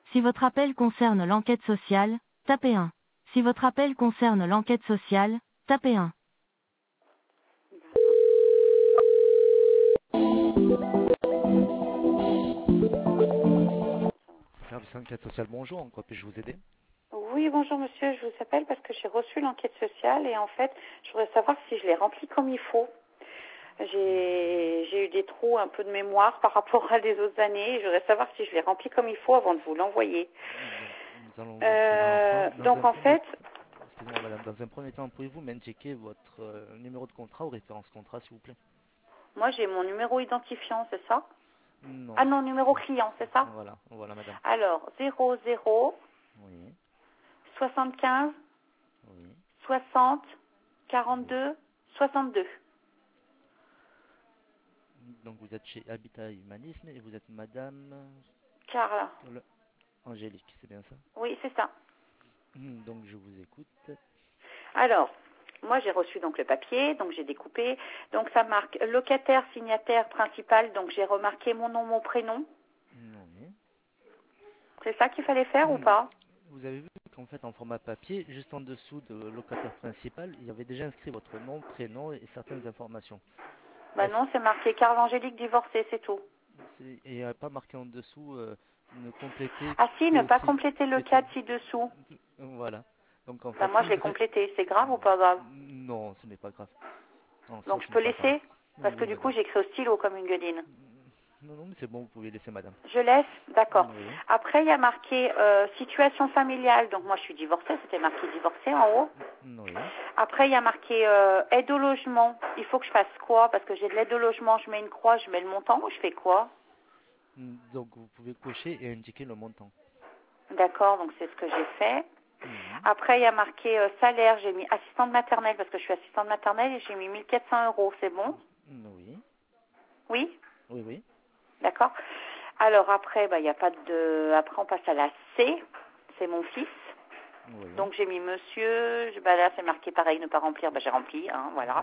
Si votre appel concerne l'enquête sociale, tapez 1. Si votre appel concerne l'enquête sociale, tapez 1. Service enquête sociale, bonjour, en quoi puis-je vous aider? Oui, bonjour monsieur, je vous appelle parce que j'ai reçu l'enquête sociale et en fait, je voudrais savoir si je l'ai remplie comme il faut. J'ai eu des trous un peu de mémoire par rapport à des autres années et je voudrais savoir si je l'ai remplie comme il faut avant de vous l'envoyer. Donc, nous allons voir cela ensemble. Donc en fait, Excusez-moi madame, dans un premier temps, pouvez-vous m'indiquer votre numéro de contrat ou référence contrat, s'il vous plaît? moi j'ai mon numéro identifiant, c'est ça? Non. Ah non, numéro client, c'est ça? Voilà madame. Alors, 00 Oui, 75 oui. 60 42 62. Donc vous êtes chez Habitat Humanisme et vous êtes madame Carla. Angélique, c'est bien ça? Oui, c'est ça. Donc je vous écoute. Alors, moi j'ai reçu donc le papier, donc j'ai découpé. Donc ça marque locataire, signataire, principal. Donc j'ai remarqué mon nom, mon prénom. Oui. C'est ça qu'il fallait faire ou pas? Vous avez vu qu'en fait en format papier, juste en dessous de locataire principal, il y avait déjà inscrit votre nom, prénom et certaines informations. Bah non, c'est marqué Carl Angélique divorcée, c'est tout. Et il n'y a pas marqué en dessous ne compléter Ah si, que ne pas si compléter le c'était... 4 ci-dessous. Voilà. Donc en Bah fait, moi si je l'ai vous êtes... complété, c'est grave ou pas grave? Non, ce n'est pas grave. Non, ça Donc je ce n'est peux pas grave. laisser? Parce que Oui, du coup madame. j'écris au stylo comme une gueudine. Non, mais c'est bon, vous pouvez laisser madame. Je laisse? D'accord. Oui. Après il y a marqué situation familiale. Donc moi je suis divorcée, c'était marqué divorcée en haut. Oui. Après, il y a marqué aide au logement. Il faut que je fasse quoi? Parce que j'ai de l'aide au logement, je mets une croix, je mets le montant ou je fais quoi? Donc vous pouvez cocher et indiquer le montant. D'accord, donc c'est ce que j'ai fait. Mhm. Après, il y a marqué salaire, j'ai mis assistante maternelle parce que je suis assistante maternelle et j'ai mis 1400 €. C'est bon? Oui. Oui? Oui, oui. D'accord. Alors après, bah, il n'y a pas de... Après, on passe à la C. C'est mon fils. Oui. Donc j'ai mis monsieur, bah là c'est marqué pareil, ne pas remplir, bah j'ai rempli, hein, voilà.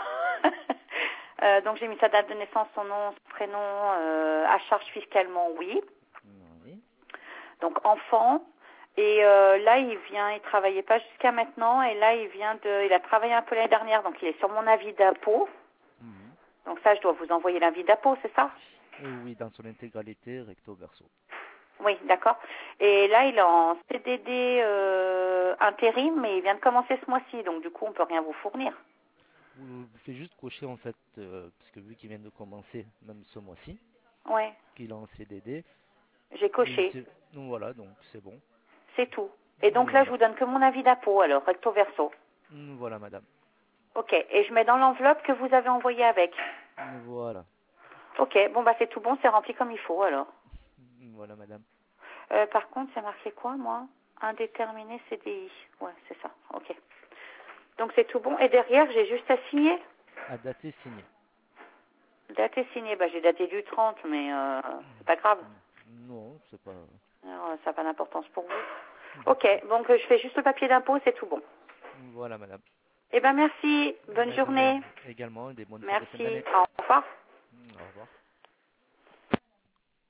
Donc j'ai mis sa date de naissance, son nom, son prénom, à charge fiscalement, oui. Oui. Donc enfant. Et là il travaillait pas jusqu'à maintenant, et là il a travaillé un peu l'année dernière, donc il est sur mon avis d'impôt. Mhm. Donc ça je dois vous envoyer l'avis d'impôt, c'est ça? Oui, dans son intégralité, recto verso. Oui, d'accord. Et là, il est en CDD intérim, mais il vient de commencer ce mois-ci, donc du coup, on peut rien vous fournir. Vous faites juste cocher en fait, parce que vu qu'il vient de commencer, même ce mois-ci, Ouais, qu'il est en CDD, j'ai coché, donc voilà, donc c'est bon. c'est tout. Et donc là, je Voilà. vous donne que mon avis d'impôt, alors, recto verso. Voilà, madame. Ok, et je mets dans l'enveloppe que vous avez envoyée avec. Voilà. Ok, bon, bah c'est tout bon, c'est rempli comme il faut, alors. Voilà, madame. Par contre, c'est marqué quoi, moi? Indéterminé CDI. Ouais, c'est ça, ok. Donc c'est tout bon. Et derrière, j'ai juste à signer? À dater signé. Daté signé, bah j'ai daté du 30, mais c'est pas grave. Non, c'est pas... Alors, ça n'a pas d'importance pour vous. Ok, donc je fais juste le papier d'impôt, c'est tout bon. Voilà, madame. Eh bien, merci. Bonne De même, journée. également, des bonnes fêtes de fin Merci. d'année. Au revoir. Au revoir.